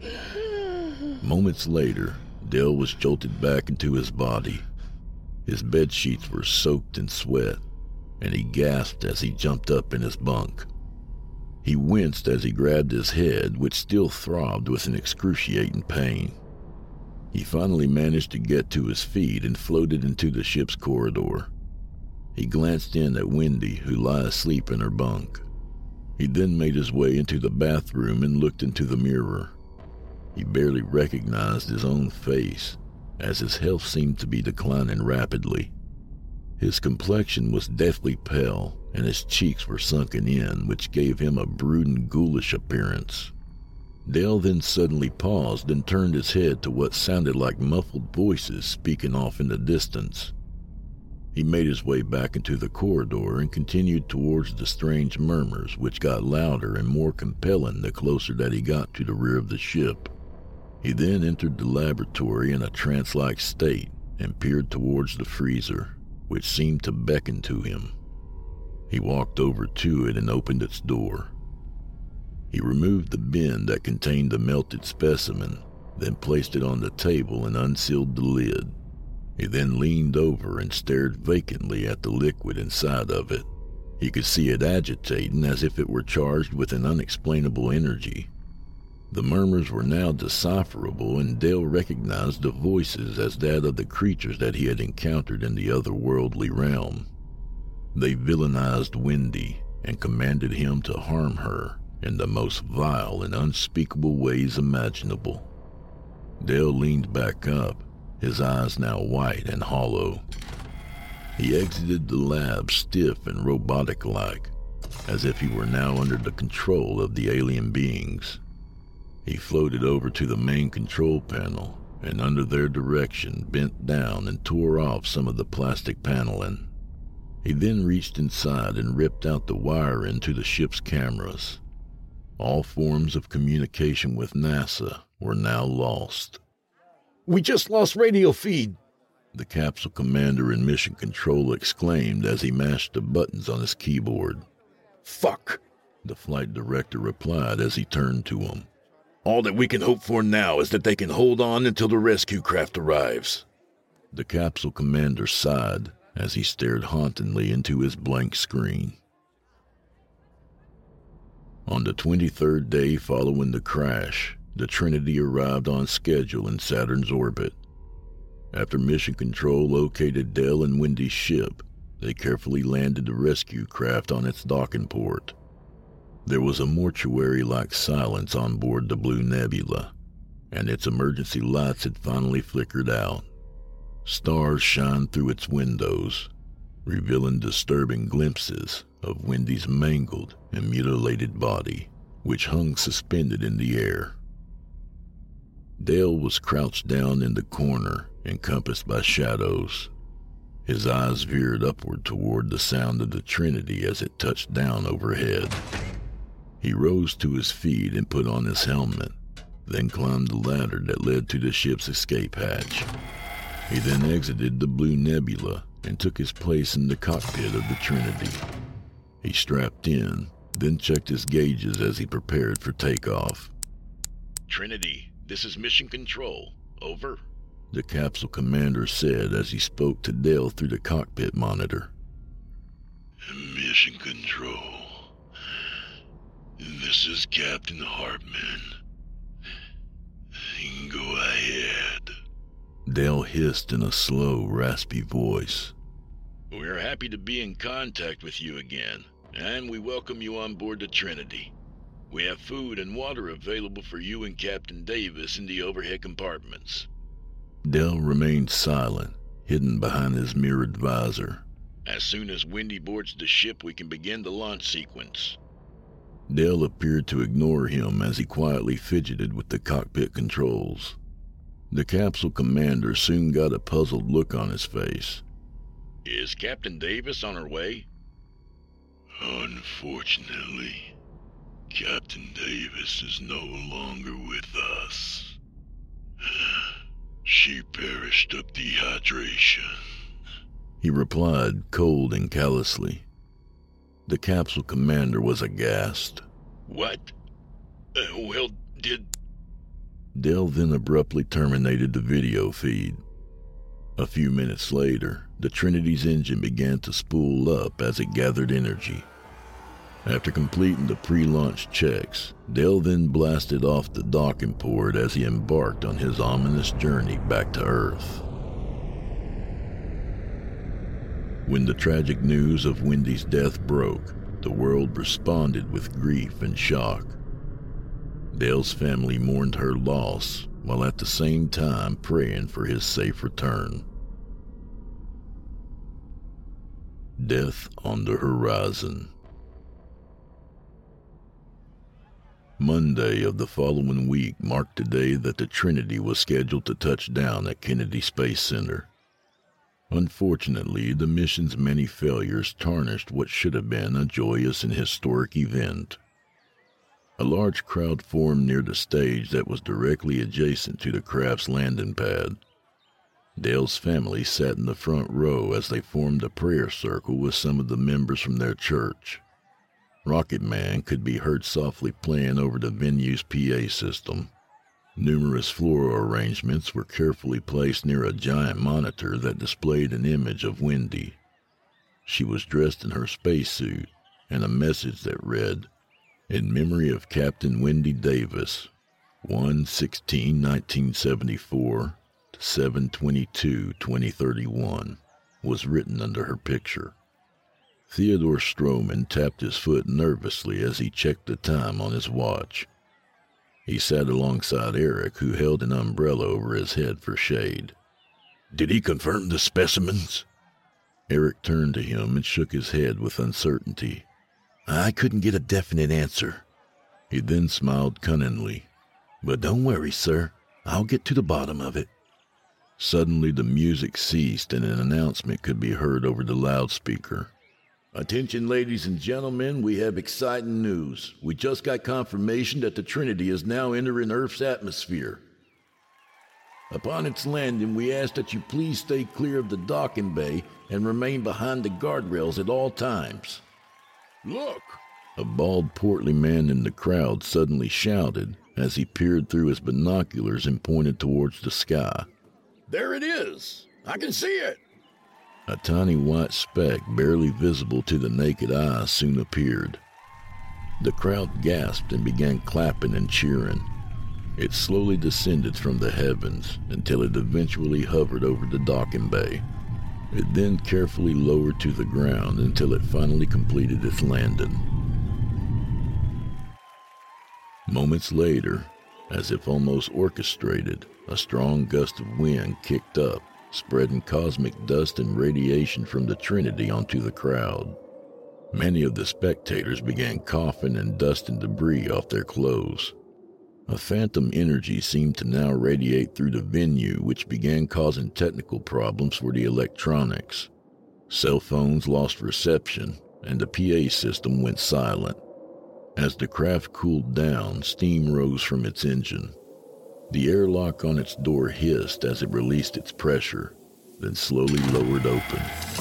Moments later, Dale was jolted back into his body. His bed sheets were soaked in sweat, and he gasped as he jumped up in his bunk. He winced as he grabbed his head, which still throbbed with an excruciating pain. He finally managed to get to his feet and floated into the ship's corridor. He glanced in at Wendy, who lay asleep in her bunk. He then made his way into the bathroom and looked into the mirror. He barely recognized his own face, as his health seemed to be declining rapidly. His complexion was deathly pale, and his cheeks were sunken in, which gave him a brooding, ghoulish appearance. Dale then suddenly paused and turned his head to what sounded like muffled voices speaking off in the distance. He made his way back into the corridor and continued towards the strange murmurs, which got louder and more compelling the closer that he got to the rear of the ship. He then entered the laboratory in a trance-like state and peered towards the freezer, which seemed to beckon to him. He walked over to it and opened its door. He removed the bin that contained the melted specimen, then placed it on the table and unsealed the lid. He then leaned over and stared vacantly at the liquid inside of it. He could see it agitating as if it were charged with an unexplainable energy. The murmurs were now decipherable, and Dale recognized the voices as that of the creatures that he had encountered in the otherworldly realm. They villainized Wendy and commanded him to harm her in the most vile and unspeakable ways imaginable. Dale leaned back up, his eyes now white and hollow. He exited the lab stiff and robotic-like, as if he were now under the control of the alien beings. He floated over to the main control panel, and under their direction bent down and tore off some of the plastic paneling. He then reached inside and ripped out the wiring to the ship's cameras. All forms of communication with NASA were now lost. "We just lost radio feed," the capsule commander in Mission Control exclaimed as he mashed the buttons on his keyboard. "Fuck," the flight director replied as he turned to him. "All that we can hope for now is that they can hold on until the rescue craft arrives." The capsule commander sighed as he stared hauntingly into his blank screen. On the 23rd day following the crash, the Trinity arrived on schedule in Saturn's orbit. After Mission Control located Dale and Wendy's ship, they carefully landed the rescue craft on its docking port. There was a mortuary-like silence on board the Blue Nebula, and its emergency lights had finally flickered out. Stars shined through its windows, revealing disturbing glimpses of Wendy's mangled and mutilated body, which hung suspended in the air. Dale was crouched down in the corner, encompassed by shadows. His eyes veered upward toward the sound of the Trinity as it touched down overhead. He rose to his feet and put on his helmet, then climbed the ladder that led to the ship's escape hatch. He then exited the Blue Nebula and took his place in the cockpit of the Trinity. He strapped in, then checked his gauges as he prepared for takeoff. "Trinity, this is Mission Control. Over," the capsule commander said as he spoke to Dale through the cockpit monitor. "Mission Control. This is Captain Hartman. Go ahead." Dale hissed in a slow, raspy voice. "We're happy to be in contact with you again, and we welcome you on board the Trinity. We have food and water available for you and Captain Davis in the overhead compartments." Dale remained silent, hidden behind his mirrored visor. "As soon as Wendy boards the ship, we can begin the launch sequence." Dale appeared to ignore him as he quietly fidgeted with the cockpit controls. The capsule commander soon got a puzzled look on his face. "Is Captain Davis on her way?" "Unfortunately, Captain Davis is no longer with us. She perished of dehydration," he replied, cold and callously. The capsule commander was aghast. "What? Well, did..." Dale then abruptly terminated the video feed. A few minutes later, the Trinity's engine began to spool up as it gathered energy. After completing the pre-launch checks, Dale then blasted off the docking port as he embarked on his ominous journey back to Earth. When the tragic news of Wendy's death broke, the world responded with grief and shock. Dale's family mourned her loss, while at the same time praying for his safe return. Death on the horizon. Monday of the following week marked the day that the Trinity was scheduled to touch down at Kennedy Space Center. Unfortunately, the mission's many failures tarnished what should have been a joyous and historic event. A large crowd formed near the stage that was directly adjacent to the craft's landing pad. Dale's family sat in the front row as they formed a prayer circle with some of the members from their church. Rocket Man could be heard softly playing over the venue's PA system. Numerous floral arrangements were carefully placed near a giant monitor that displayed an image of Wendy. She was dressed in her spacesuit, and a message that read, "In memory of Captain Wendy Davis, 1/16/1974 to 7/22/2031, was written under her picture. Theodore Stroman tapped his foot nervously as he checked the time on his watch. He sat alongside Eric, who held an umbrella over his head for shade. "Did he confirm the specimens?" Eric turned to him and shook his head with uncertainty. "I couldn't get a definite answer." He then smiled cunningly. "But don't worry, sir. I'll get to the bottom of it." Suddenly the music ceased and an announcement could be heard over the loudspeaker. "Attention, ladies and gentlemen, we have exciting news. We just got confirmation that the Trinity is now entering Earth's atmosphere. Upon its landing, we ask that you please stay clear of the docking bay and remain behind the guardrails at all times." "Look!" A bald, portly man in the crowd suddenly shouted as he peered through his binoculars and pointed towards the sky. "There it is! I can see it!" A tiny white speck, barely visible to the naked eye, soon appeared. The crowd gasped and began clapping and cheering. It slowly descended from the heavens until it eventually hovered over the docking bay. It then carefully lowered to the ground until it finally completed its landing. Moments later, as if almost orchestrated, a strong gust of wind kicked up, spreading cosmic dust and radiation from the Trinity onto the crowd. Many of the spectators began coughing and dusting debris off their clothes. A phantom energy seemed to now radiate through the venue, which began causing technical problems for the electronics. Cell phones lost reception, and the PA system went silent. As the craft cooled down, steam rose from its engine. The airlock on its door hissed as it released its pressure, then slowly lowered open.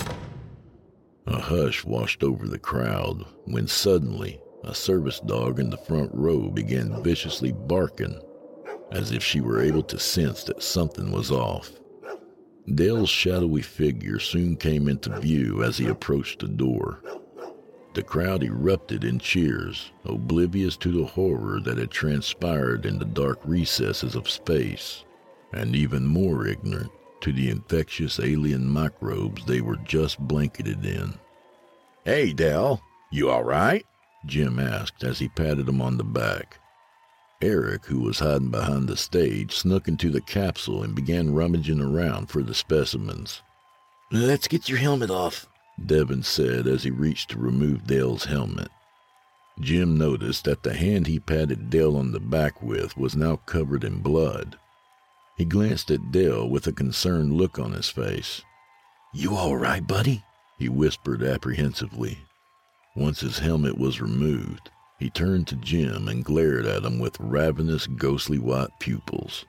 A hush washed over the crowd when suddenly a service dog in the front row began viciously barking, as if she were able to sense that something was off. Dale's shadowy figure soon came into view as he approached the door. The crowd erupted in cheers, oblivious to the horror that had transpired in the dark recesses of space, and even more ignorant to the infectious alien microbes they were just blanketed in. "Hey, Dale, you all right?" Jim asked as he patted him on the back. Eric, who was hiding behind the stage, snuck into the capsule and began rummaging around for the specimens. "Let's get your helmet off," Devin said as he reached to remove Dale's helmet. Jim noticed that the hand he patted Dale on the back with was now covered in blood. He glanced at Dale with a concerned look on his face. "You all right, buddy?" he whispered apprehensively. Once his helmet was removed, he turned to Jim and glared at him with ravenous, ghostly white pupils.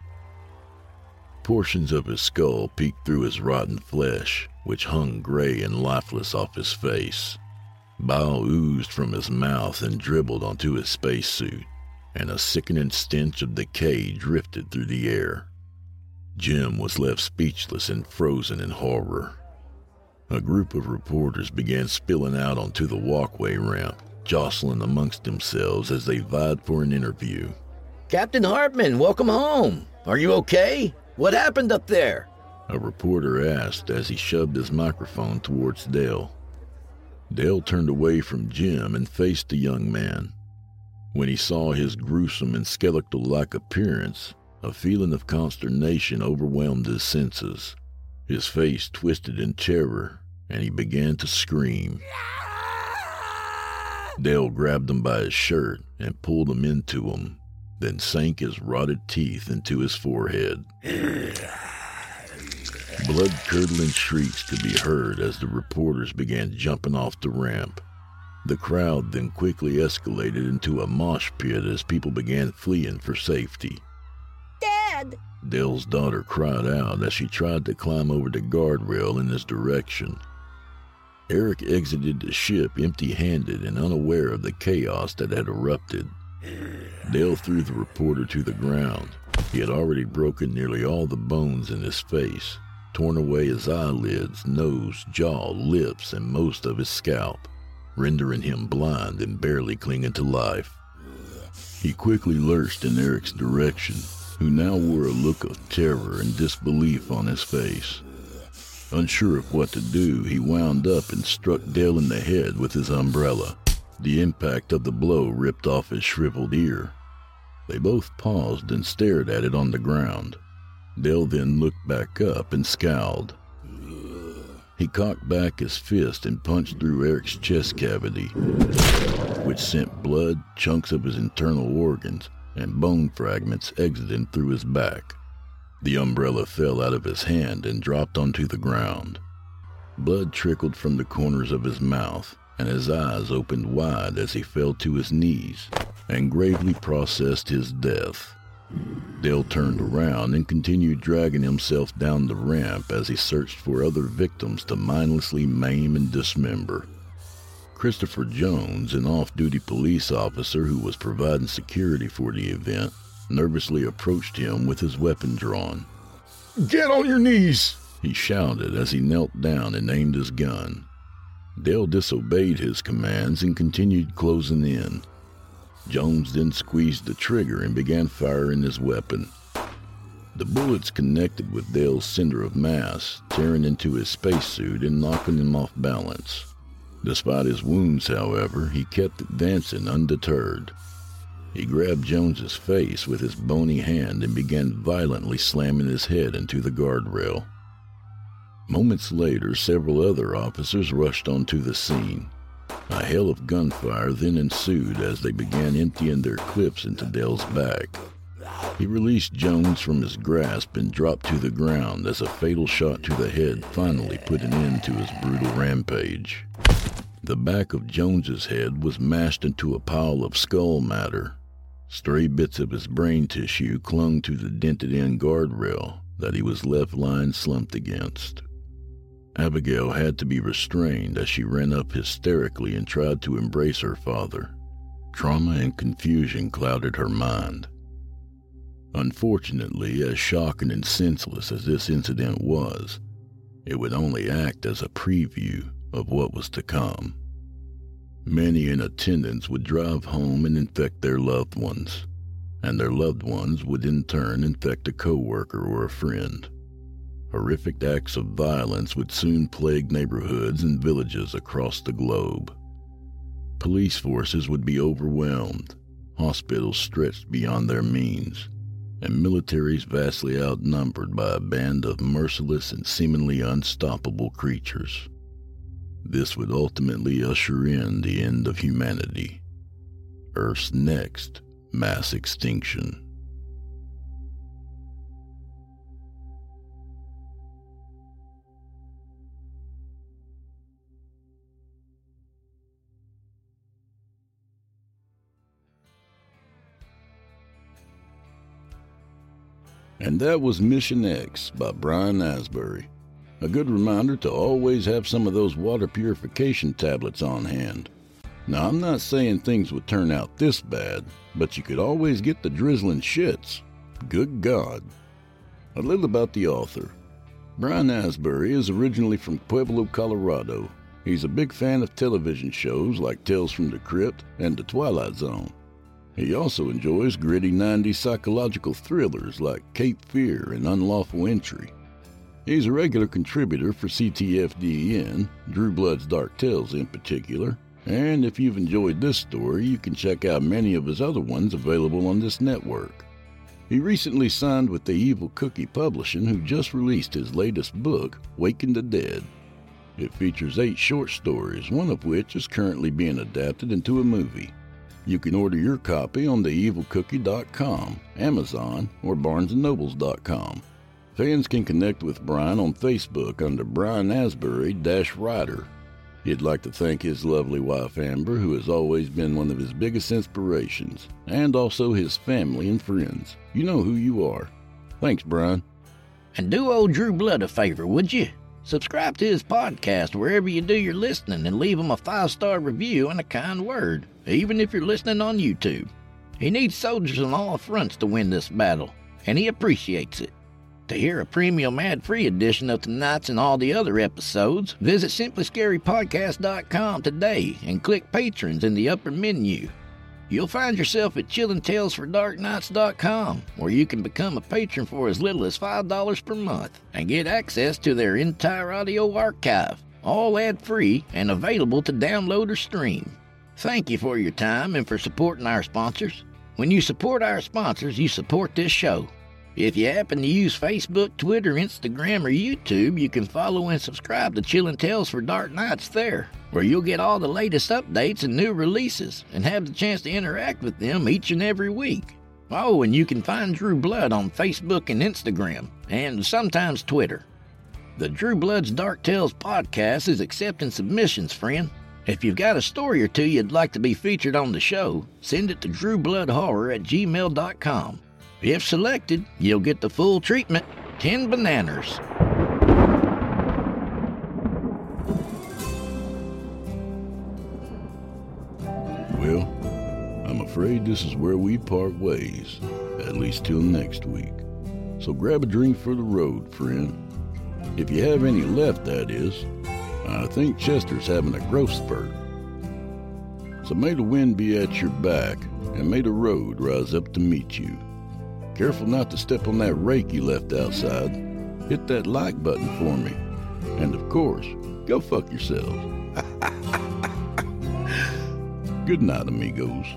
Portions of his skull peeked through his rotten flesh, which hung gray and lifeless off his face. Bile oozed from his mouth and dribbled onto his spacesuit, and a sickening stench of decay drifted through the air. Jim was left speechless and frozen in horror. A group of reporters began spilling out onto the walkway ramp, jostling amongst themselves as they vied for an interview. "Captain Hartman, welcome home. Are you okay? What happened up there?" A reporter asked as he shoved his microphone towards Dale. Dale turned away from Jim and faced the young man. When he saw his gruesome and skeletal-like appearance, a feeling of consternation overwhelmed his senses. His face twisted in terror, and he began to scream. Dale grabbed him by his shirt and pulled him into him, then sank his rotted teeth into his forehead. Blood-curdling shrieks could be heard as the reporters began jumping off the ramp. The crowd then quickly escalated into a mosh pit as people began fleeing for safety. "Dad!" Dale's daughter cried out as she tried to climb over the guardrail in his direction. Eric exited the ship empty-handed and unaware of the chaos that had erupted. Dale threw the reporter to the ground. He had already broken nearly all the bones in his face, torn away his eyelids, nose, jaw, lips, and most of his scalp, rendering him blind and barely clinging to life. He quickly lurched in Eric's direction, who now wore a look of terror and disbelief on his face. Unsure of what to do, he wound up and struck Dale in the head with his umbrella. The impact of the blow ripped off his shriveled ear. They both paused and stared at it on the ground. Dale then looked back up and scowled. He cocked back his fist and punched through Eric's chest cavity, which sent blood, chunks of his internal organs, and bone fragments exiting through his back. The umbrella fell out of his hand and dropped onto the ground. Blood trickled from the corners of his mouth, and his eyes opened wide as he fell to his knees and gravely processed his death. Dale turned around and continued dragging himself down the ramp as he searched for other victims to mindlessly maim and dismember. Christopher Jones, an off-duty police officer who was providing security for the event, nervously approached him with his weapon drawn. "Get on your knees!" he shouted as he knelt down and aimed his gun. Dale disobeyed his commands and continued closing in. Jones then squeezed the trigger and began firing his weapon. The bullets connected with Dale's center of mass, tearing into his spacesuit and knocking him off balance. Despite his wounds, however, he kept advancing undeterred. He grabbed Jones's face with his bony hand and began violently slamming his head into the guardrail. Moments later, several other officers rushed onto the scene. A hail of gunfire then ensued as they began emptying their clips into Dale's back. He released Jones from his grasp and dropped to the ground as a fatal shot to the head finally put an end to his brutal rampage. The back of Jones's head was mashed into a pile of skull matter. Stray bits of his brain tissue clung to the dented-in guardrail that he was left lying slumped against. Abigail had to be restrained as she ran up hysterically and tried to embrace her father. Trauma and confusion clouded her mind. Unfortunately, as shocking and senseless as this incident was, it would only act as a preview of what was to come. Many in attendance would drive home and infect their loved ones, and their loved ones would in turn infect a coworker or a friend. Horrific acts of violence would soon plague neighborhoods and villages across the globe. Police forces would be overwhelmed, hospitals stretched beyond their means, and militaries vastly outnumbered by a band of merciless and seemingly unstoppable creatures. This would ultimately usher in the end of humanity, Earth's next mass extinction. And that was Mission X by Brian Asbury. A good reminder to always have some of those water purification tablets on hand. Now, I'm not saying things would turn out this bad, but you could always get the drizzling shits. Good God. A little about the author. Brian Asbury is originally from Pueblo, Colorado. He's a big fan of television shows like Tales from the Crypt and The Twilight Zone. He also enjoys gritty 90s psychological thrillers like Cape Fear and Unlawful Entry. He's a regular contributor for CTFDN, Drew Blood's Dark Tales in particular, and if you've enjoyed this story, you can check out many of his other ones available on this network. He recently signed with the Evil Cookie Publishing, who just released his latest book, Waking the Dead. It features 8 short stories, one of which is currently being adapted into a movie. You can order your copy on theevilcookie.com, Amazon, or barnesandnobles.com. Fans can connect with Brian on Facebook under Brian Asbury-Writer. He'd like to thank his lovely wife Amber, who has always been one of his biggest inspirations, and also his family and friends. You know who you are. Thanks, Brian. And do old Drew Blood a favor, would you? Subscribe to his podcast wherever you do your listening and leave him a 5-star review and a kind word, even if you're listening on YouTube. He needs soldiers on all fronts to win this battle, and he appreciates it. To hear a premium ad-free edition of tonight's and all the other episodes, visit simplyscarypodcast.com today and click Patrons in the upper menu. You'll find yourself at chillintalesfordarknights.com, where you can become a patron for as little as $5 per month and get access to their entire audio archive, all ad-free and available to download or stream. Thank you for your time and for supporting our sponsors. When you support our sponsors, you support this show. If you happen to use Facebook, Twitter, Instagram, or YouTube, you can follow and subscribe to Chillin' Tales for Dark Nights there, where you'll get all the latest updates and new releases and have the chance to interact with them each and every week. Oh, and you can find Drew Blood on Facebook and Instagram, and sometimes Twitter. The Drew Blood's Dark Tales podcast is accepting submissions, friend. If you've got a story or two you'd like to be featured on the show, send it to drewbloodhorror@gmail.com. If selected, you'll get the full treatment, 10 bananas. Well, I'm afraid this is where we part ways, at least till next week. So grab a drink for the road, friend. If you have any left, that is. I think Chester's having a growth spurt. So may the wind be at your back, and may the road rise up to meet you. Careful not to step on that rake you left outside. Hit that like button for me. And of course, go fuck yourselves. Good night, amigos.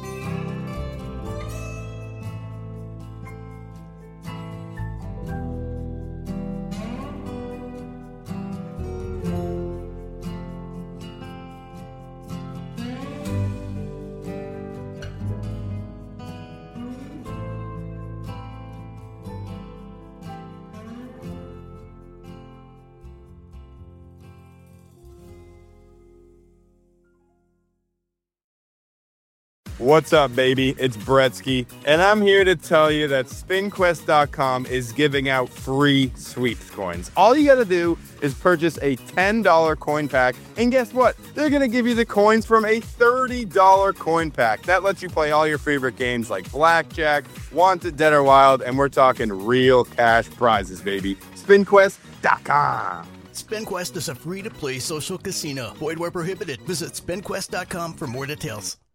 What's up, baby? It's Bretsky, and I'm here to tell you that SpinQuest.com is giving out free sweeps coins. All you gotta do is purchase a $10 coin pack, and guess what? They're gonna give you the coins from a $30 coin pack. That lets you play all your favorite games like Blackjack, Wanted, Dead or Wild, and we're talking real cash prizes, baby. SpinQuest.com. SpinQuest is a free-to-play social casino. Void where prohibited. Visit SpinQuest.com for more details.